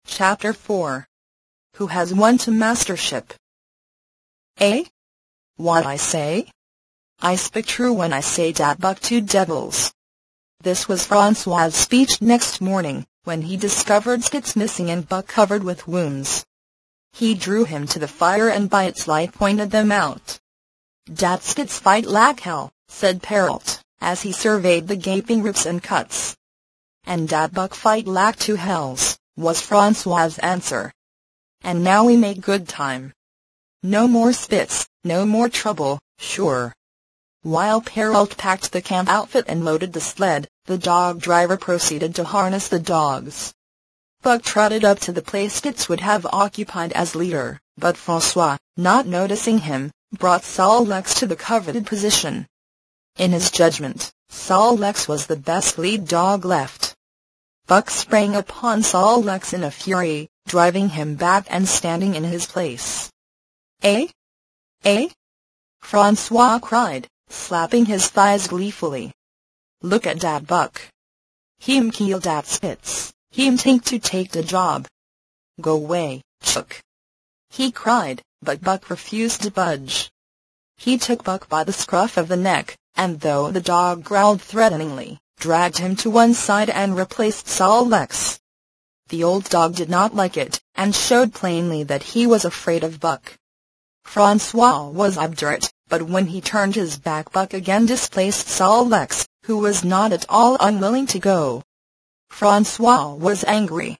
Chapter 4. Who has won to mastership? Eh? What I say? I speak true when I say dat Buck two devils. This was Francois's speech next morning, when he discovered Skits missing and Buck covered with wounds. He drew him to the fire and by its light pointed them out. Dat Skits fight like hell, said Perrault, as he surveyed the gaping rips and cuts. And dat Buck fight like two hells, was Francois's answer. And now we make good time. No more spits, no more trouble, sure. While Perrault packed the camp outfit and loaded the sled, the dog driver proceeded to harness the dogs. Buck trotted up to the place Skits would have occupied as leader, but Francois, not noticing him, brought Sol Leks to the coveted position. In his judgment, Sol Leks was the best lead dog left. Buck sprang upon Sol Leks in a fury, driving him back and standing in his place. Eh? Eh? Francois cried, slapping his thighs gleefully. Look at dat Buck. Him kill dat Skits, him think to take the job. Go away, Chook. He cried, but Buck refused to budge. He took Buck by the scruff of the neck, and though the dog growled threateningly, dragged him to one side and replaced Sol Leks. The old dog did not like it, and showed plainly that he was afraid of Buck. Francois was obdurate, but when he turned his back Buck again displaced Sol Leks, who was not at all unwilling to go. Francois was angry.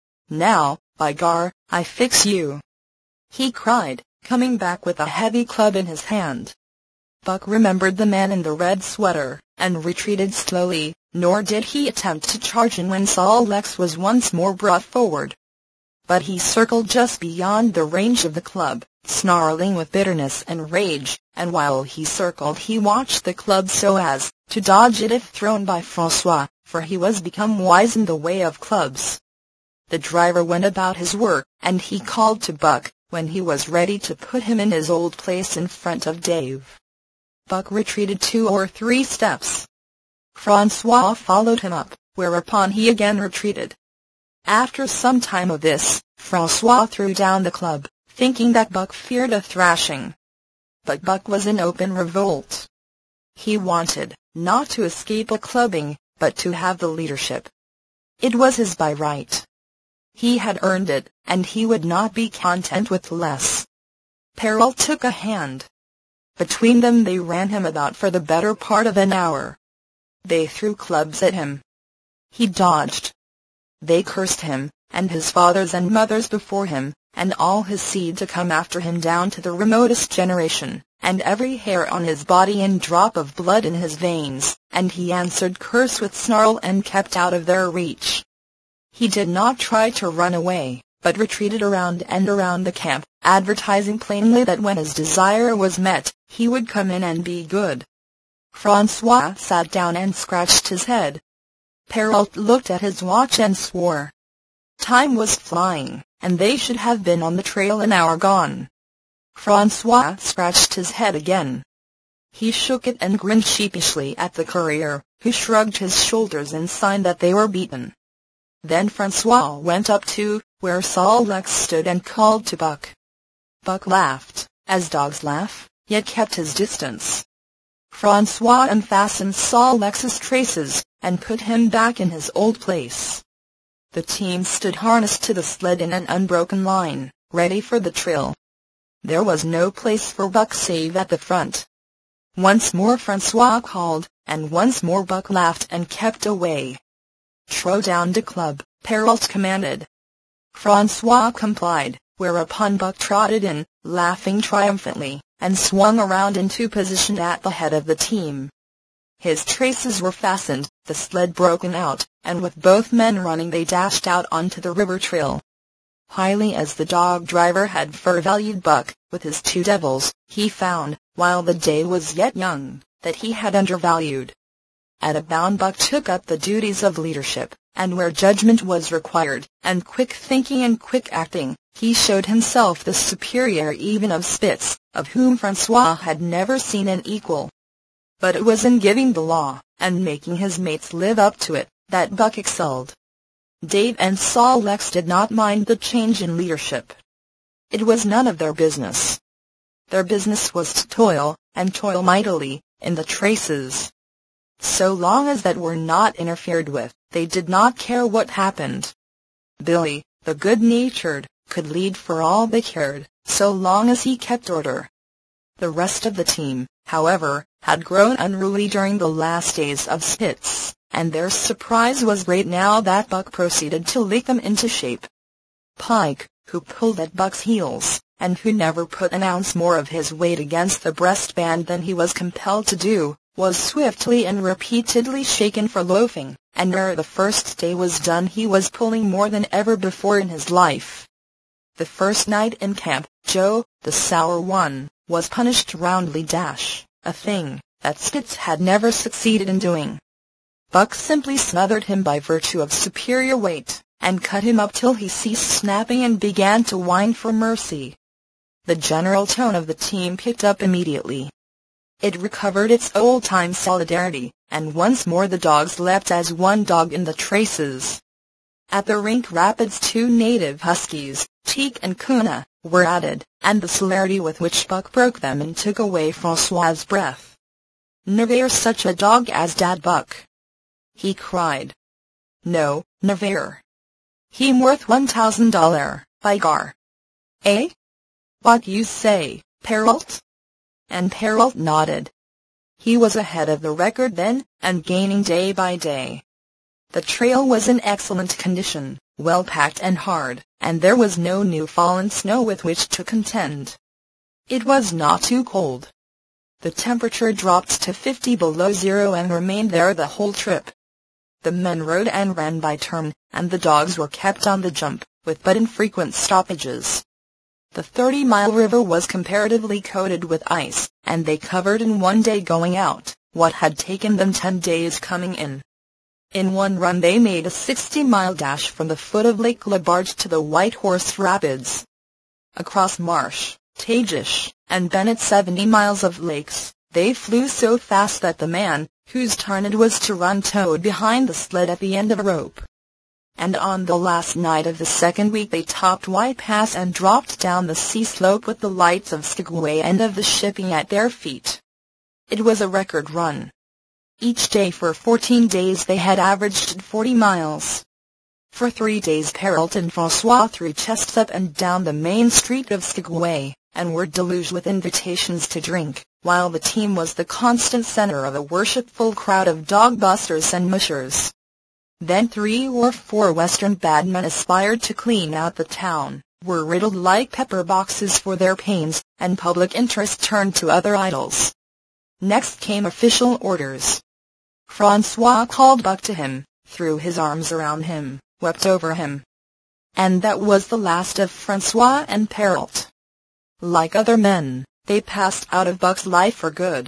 Now, by gar, I fix you, he cried, coming back with a heavy club in his hand. Buck remembered the man in the red sweater, and retreated slowly, nor did he attempt to charge in when Sol Leks was once more brought forward. But he circled just beyond the range of the club, snarling with bitterness and rage, and while he circled he watched the club so as to dodge it if thrown by Francois, for he was become wise in the way of clubs. The driver went about his work, and he called to Buck, when he was ready to put him in his old place in front of Dave. Buck retreated 2 or 3 steps. Francois followed him up, whereupon he again retreated. After some time of this, Francois threw down the club, thinking that Buck feared a thrashing. But Buck was in open revolt. He wanted, not to escape a clubbing, but to have the leadership. It was his by right. He had earned it, and he would not be content with less. Perrault took a hand. Between them they ran him about for the better part of an hour. They threw clubs at him. He dodged. They cursed him, and his fathers and mothers before him, and all his seed to come after him down to the remotest generation, and every hair on his body and drop of blood in his veins, and he answered curse with snarl and kept out of their reach. He did not try to run away, but retreated around and around the camp, advertising plainly that when his desire was met, he would come in and be good. Francois sat down and scratched his head. Perrault looked at his watch and swore. Time was flying, and they should have been on the trail an hour gone. Francois scratched his head again. He shook it and grinned sheepishly at the courier, who shrugged his shoulders in sign that they were beaten. Then Francois went up to where Sol Leks stood and called to Buck. Buck laughed, as dogs laugh, yet kept his distance. Francois unfastened Sol Leks's traces, and put him back in his old place. The team stood harnessed to the sled in an unbroken line, ready for the trail. There was no place for Buck save at the front. Once more Francois called, and once more Buck laughed and kept away. Throw down the club, Perrault commanded. Francois complied, whereupon Buck trotted in, laughing triumphantly, and swung around into position at the head of the team. His traces were fastened, the sled broken out, and with both men running they dashed out onto the river trail. Highly as the dog driver had valued Buck, with his 2 devils, he found, while the day was yet young, that he had undervalued. At a bound Buck took up the duties of leadership, and where judgment was required, and quick thinking and quick acting, he showed himself the superior even of Spitz, of whom Francois had never seen an equal. But it was in giving the law, and making his mates live up to it, that Buck excelled. Dave and Sol Leks did not mind the change in leadership. It was none of their business. Their business was to toil, and toil mightily, in the traces. So long as that were not interfered with, they did not care what happened. Billy, the good-natured, could lead for all they cared, so long as he kept order. The rest of the team, however, had grown unruly during the last days of Spitz, and their surprise was great now that Buck proceeded to lick them into shape. Pike, who pulled at Buck's heels, and who never put an ounce more of his weight against the breastband than he was compelled to do, was swiftly and repeatedly shaken for loafing, and ere the first day was done he was pulling more than ever before in his life. The first night in camp, Joe, the sour one, was punished roundly, a thing that Spitz had never succeeded in doing. Buck simply smothered him by virtue of superior weight, and cut him up till he ceased snapping and began to whine for mercy. The general tone of the team picked up immediately. It recovered its old-time solidarity, and once more the dogs leapt as one dog in the traces. At the Rink Rapids 2 native huskies, Teak and Kuna, were added, and the celerity with which Buck broke them in took away Francois's breath. "Never such a dog as Dad Buck!" he cried. "No, never. He'm worth $1,000, by gar." "Eh? What you say, Perrault?" And Perrault nodded. He was ahead of the record then, and gaining day by day. The trail was in excellent condition, well packed and hard, and there was no new fallen snow with which to contend. It was not too cold. The temperature dropped to 50 below zero and remained there the whole trip. The men rode and ran by turn, and the dogs were kept on the jump, with but infrequent stoppages. The 30-mile river was comparatively coated with ice, and they covered in one day going out what had taken them 10 days coming in. In one run they made a 60-mile dash from the foot of Lake Labarge to the White Horse Rapids. Across Marsh, Tagish, and Bennett 70 miles of lakes, they flew so fast that the man, whose turn it was to run, towed behind the sled at the end of a rope. And on the last night of the second week they topped White Pass and dropped down the sea slope with the lights of Skagway and of the shipping at their feet. It was a record run. Each day for 14 days they had averaged 40 miles. For 3 days Perrault and Francois threw chests up and down the main street of Skagway, and were deluged with invitations to drink, while the team was the constant center of a worshipful crowd of dog-busters and mushers. Then 3 or 4 Western bad men aspired to clean out the town, were riddled like pepper boxes for their pains, and public interest turned to other idols. Next came official orders. Francois called Buck to him, threw his arms around him, wept over him. And that was the last of Francois and Perrault. Like other men, they passed out of Buck's life for good.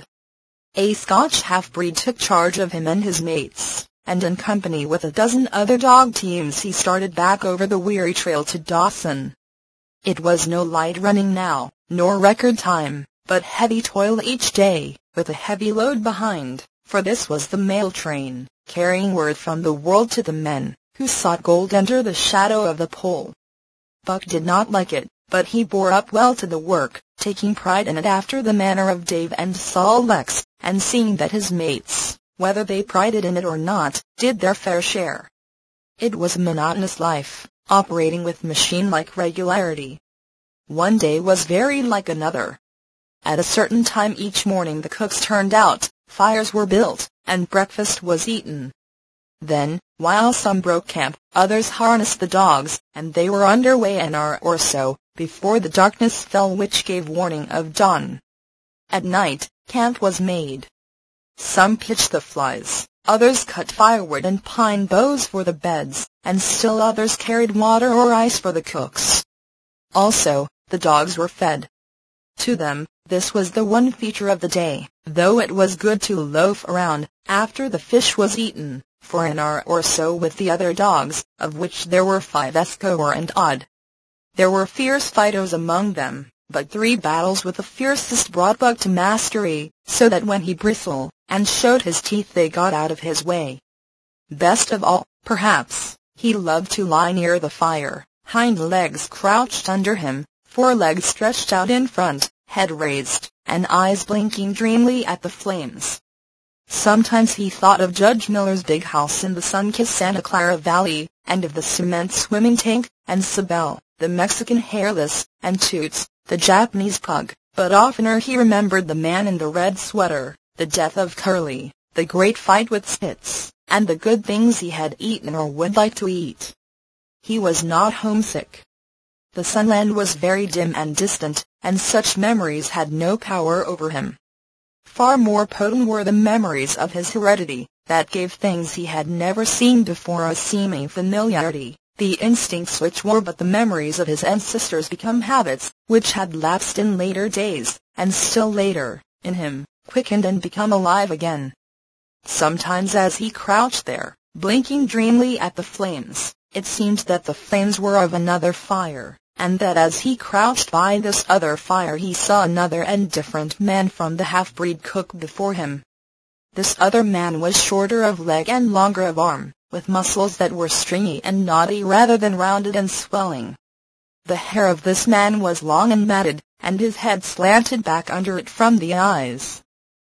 A Scotch half-breed took charge of him and his mates, and in company with a dozen other dog teams he started back over the weary trail to Dawson. It was no light running now, nor record time, but heavy toil each day, with a heavy load behind, for this was the mail train, carrying word from the world to the men, who sought gold under the shadow of the pole. Buck did not like it, but he bore up well to the work, taking pride in it after the manner of Dave and Sol Leks, and seeing that his mates, whether they prided in it or not, did their fair share. It was a monotonous life, operating with machine-like regularity. One day was very like another. At a certain time each morning the cooks turned out, fires were built, and breakfast was eaten. Then, while some broke camp, others harnessed the dogs, and they were under way an hour or so, before the darkness fell which gave warning of dawn. At night, camp was made. Some pitched the flies, others cut firewood and pine boughs for the beds, and still others carried water or ice for the cooks. Also, the dogs were fed. To them, this was the one feature of the day, though it was good to loaf around, after the fish was eaten, for an hour or so with the other dogs, of which there were 5 score and odd. There were fierce fighters among them, but 3 battles with the fiercest brought Buck to mastery, so that when he bristled and showed his teeth they got out of his way. Best of all, perhaps, He loved to lie near the fire, hind legs crouched under him, forelegs stretched out in front, head raised, and eyes blinking dreamily at the flames. Sometimes he thought of Judge Miller's big house in the sun-kissed Santa Clara Valley, and of the cement swimming tank, and Sibel, the Mexican hairless, and Toots, the Japanese pug, but oftener he remembered the man in the red sweater, the death of Curly, the great fight with Spitz, and the good things he had eaten or would like to eat. He was not homesick. The Sunland was very dim and distant, and such memories had no power over him. Far more potent were the memories of his heredity, that gave things he had never seen before a seeming familiarity, the instincts which were but the memories of his ancestors become habits, which had lapsed in later days, and still later, in him, quickened and become alive again. Sometimes as he crouched there, blinking dreamily at the flames, it seemed that the flames were of another fire, and that as he crouched by this other fire he saw another and different man from the half-breed cook before him. This other man was shorter of leg and longer of arm, with muscles that were stringy and knotty rather than rounded and swelling. The hair of this man was long and matted, and his head slanted back under it from the eyes.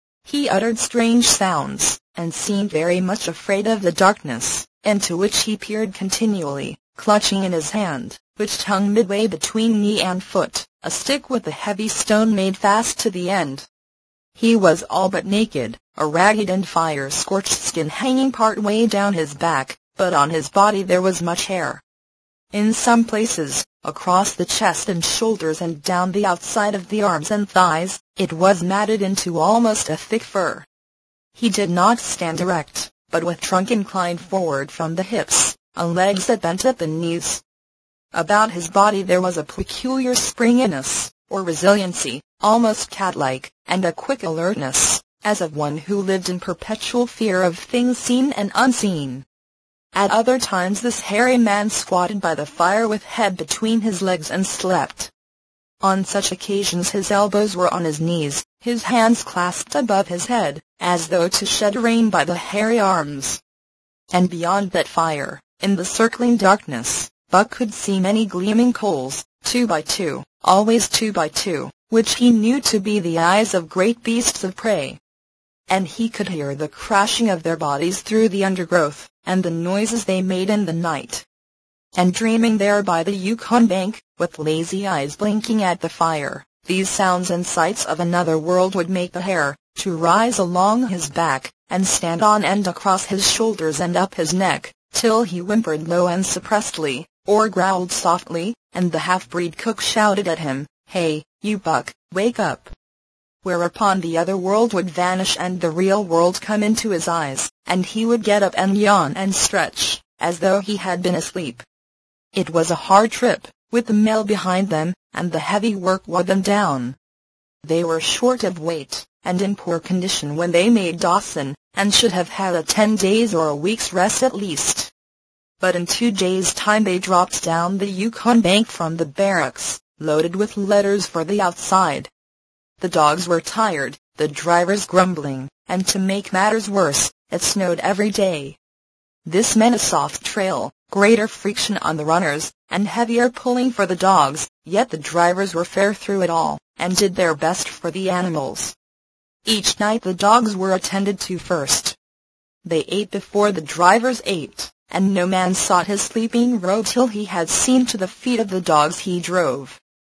He uttered strange sounds, and seemed very much afraid of the darkness, into which he peered continually, clutching in his hand, which hung midway between knee and foot, a stick with a heavy stone made fast to the end. He was all but naked, a ragged and fire-scorched skin hanging part way down his back, but on his body there was much hair. In some places, across the chest and shoulders and down the outside of the arms and thighs, it was matted into almost a thick fur. He did not stand erect, but with trunk inclined forward from the hips, and legs that bent at the knees. About his body there was a peculiar springiness, or resiliency, almost cat-like, and a quick alertness, as of one who lived in perpetual fear of things seen and unseen. At other times this hairy man squatted by the fire with head between his legs and slept. On such occasions his elbows were on his knees, his hands clasped above his head, as though to shed rain by the hairy arms. And beyond that fire, in the circling darkness, Buck could see many gleaming coals, 2 by 2, always 2 by 2, which he knew to be the eyes of great beasts of prey. And he could hear the crashing of their bodies through the undergrowth, and the noises they made in the night. And dreaming there by the Yukon bank, with lazy eyes blinking at the fire, these sounds and sights of another world would make the hair to rise along his back, and stand on end across his shoulders and up his neck, till he whimpered low and suppressedly, or growled softly, and the half-breed cook shouted at him, "Hey, you Buck, wake up!" Whereupon the other world would vanish and the real world come into his eyes, and he would get up and yawn and stretch, as though he had been asleep. It was a hard trip, with the mail behind them, and the heavy work wore them down. They were short of weight, and in poor condition when they made Dawson, and should have had a 10 days or a week's rest at least. But in 2 days' time they dropped down the Yukon bank from the barracks, loaded with letters for the outside. The dogs were tired, the drivers grumbling, and to make matters worse, it snowed every day. This meant a soft trail, greater friction on the runners, and heavier pulling for the dogs, yet the drivers were fair through it all, and did their best for the animals. Each night the dogs were attended to first. They ate before the drivers ate, and no man sought his sleeping robe till he had seen to the feet of the dogs he drove.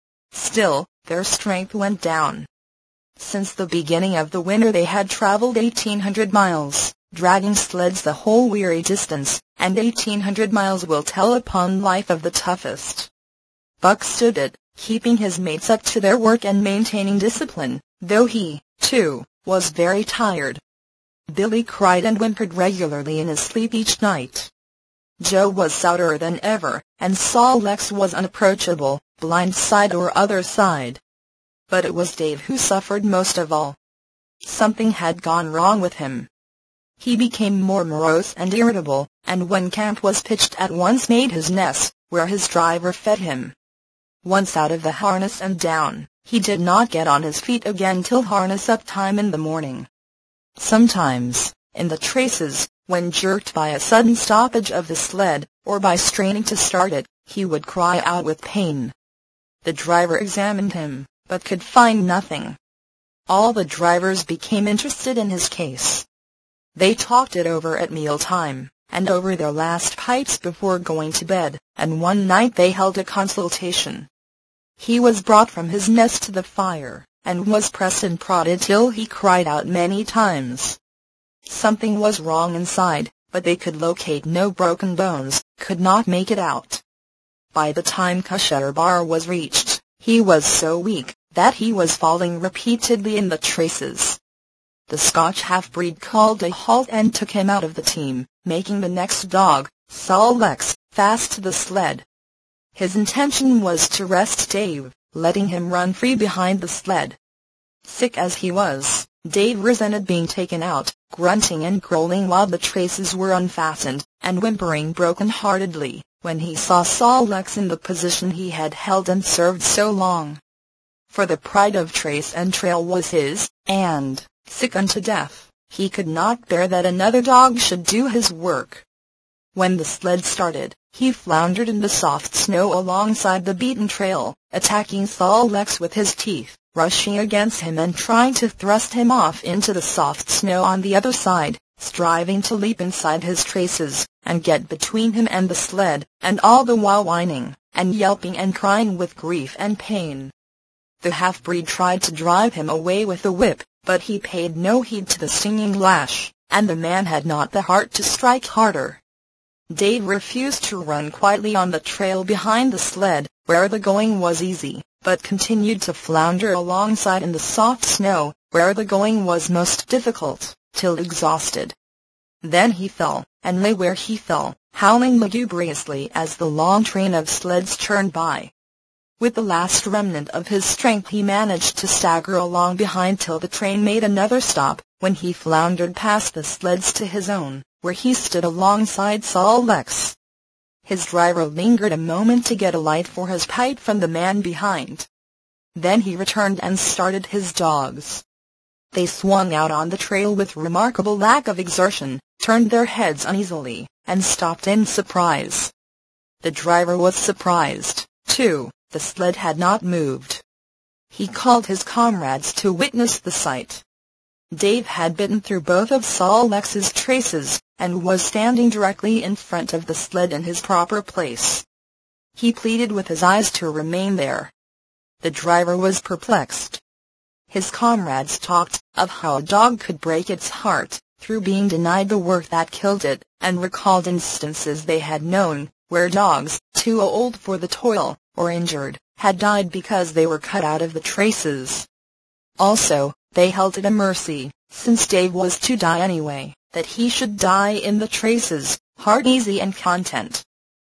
Still, their strength went down. Since the beginning of the winter they had traveled 1,800 miles, dragging sleds the whole weary distance, and 1,800 miles will tell upon life of the toughest. Buck stood it, keeping his mates up to their work and maintaining discipline, though he, too, was very tired. Billy cried and whimpered regularly in his sleep each night. Joe was souter than ever, and Sol Lex was unapproachable, blind side or other side. But it was Dave who suffered most of all. Something had gone wrong with him. He became more morose and irritable, and when camp was pitched at once made his nest, where his driver fed him. Once out of the harness and down, he did not get on his feet again till harness-up time in the morning. Sometimes, in the traces, When jerked by a sudden stoppage of the sled, or by straining to start it, he would cry out with pain. The driver examined him, but could find nothing. All the drivers became interested in his case. They talked it over at mealtime, and over their last pipes before going to bed, and one night they held a consultation. He was brought from his nest to the fire, and was pressed and prodded till he cried out many times. Something was wrong inside, but they could locate no broken bones, could not make it out. By the time Kusherbar was reached, he was so weak that he was falling repeatedly in the traces. The Scotch half-breed called a halt and took him out of the team, making the next dog, Sol Leks, fast to the sled. His intention was to rest Dave, letting him run free behind the sled. Sick as he was, Dave resented being taken out, grunting and growling while the traces were unfastened, and whimpering broken-heartedly, when he saw Sol Leks in the position he had held and served so long. For the pride of trace and trail was his, and, sick unto death, he could not bear that another dog should do his work. When the sled started, he floundered in the soft snow alongside the beaten trail, attacking Sol Leks with his teeth, rushing against him and trying to thrust him off into the soft snow on the other side, striving to leap inside his traces, and get between him and the sled, and all the while whining, and yelping and crying with grief and pain. The half-breed tried to drive him away with the whip, but he paid no heed to the stinging lash, and the man had not the heart to strike harder. Dave refused to run quietly on the trail behind the sled, where the going was easy, but continued to flounder alongside in the soft snow, where the going was most difficult, till exhausted. Then he fell, and lay where he fell, howling lugubriously as the long train of sleds churned by. With the last remnant of his strength he managed to stagger along behind till the train made another stop, when he floundered past the sleds to his own, where he stood alongside Sol Leks. His driver lingered a moment to get a light for his pipe from the man behind. Then he returned and started his dogs. They swung out on the trail with remarkable lack of exertion, turned their heads uneasily, and stopped in surprise. The driver was surprised, too. The sled had not moved. He called his comrades to witness the sight. Dave had bitten through both of Sol Leks's traces, and was standing directly in front of the sled in his proper place. He pleaded with his eyes to remain there. The driver was perplexed. His comrades talked of how a dog could break its heart, through being denied the work that killed it, and recalled instances they had known, where dogs, too old for the toil, or injured, had died because they were cut out of the traces. Also, they held it a mercy, since Dave was to die anyway, that he should die in the traces, heart easy and content.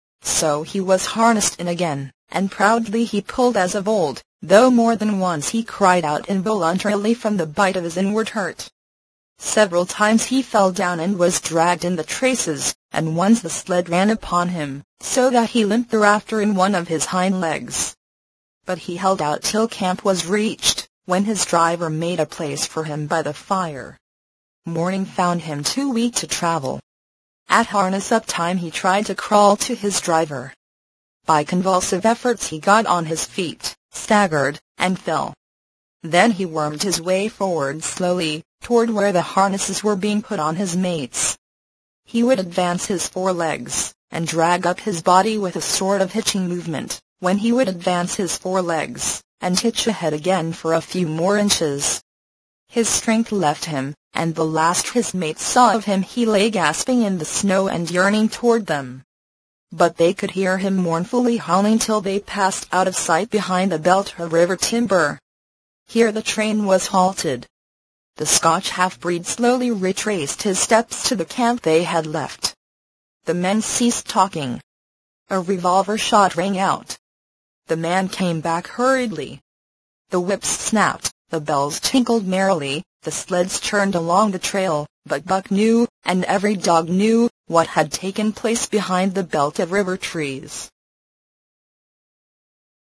So he was harnessed in again, and proudly he pulled as of old, though more than once he cried out involuntarily from the bite of his inward hurt. Several times he fell down and was dragged in the traces, and once the sled ran upon him, so that he limped thereafter in one of his hind legs. But he held out till camp was reached, when his driver made a place for him by the fire. Morning found him too weak to travel. At harness-up time he tried to crawl to his driver. By convulsive efforts he got on his feet, staggered, and fell. Then he wormed his way forward slowly, toward where the harnesses were being put on his mates. He would advance his forelegs, and drag up his body with a sort of hitching movement, when he would advance his forelegs, and hitch ahead again for a few more inches. His strength left him, and the last his mates saw of him he lay gasping in the snow and yearning toward them. But they could hear him mournfully howling till they passed out of sight behind the belt of river timber. Here the train was halted. The Scotch half-breed slowly retraced his steps to the camp they had left. The men ceased talking. A revolver shot rang out. The man came back hurriedly. The whips snapped, the bells tinkled merrily, the sleds churned along the trail, but Buck knew, and every dog knew, what had taken place behind the belt of river trees.